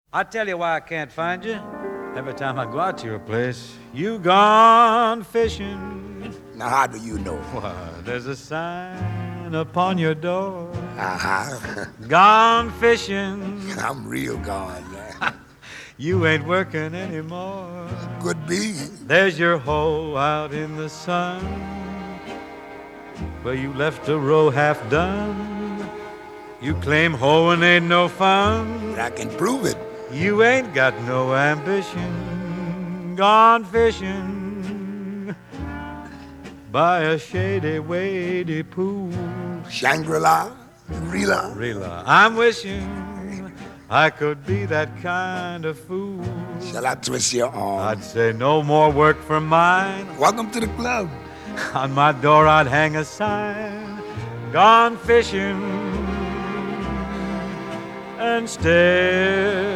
I tell you why I can't find you. Every time I go out to your place, you gone fishing. Now, how do you know? Why, there's a sign upon your door. Uh-huh. Gone fishing. I'm real gone, man. You ain't working anymore. Could be. There's your hoe out in the sun, where you left a row half done. You claim hoeing ain't no fun. But I can prove it. You ain't got no ambition. Gone fishing by a shady, wady pool. Shangri-La, Rila. Rila, I'm wishing I could be that kind of fool. Shall I twist your arm? I'd say no more work for mine. Welcome to the club. On my door I'd hang a sign, gone fishing, and stare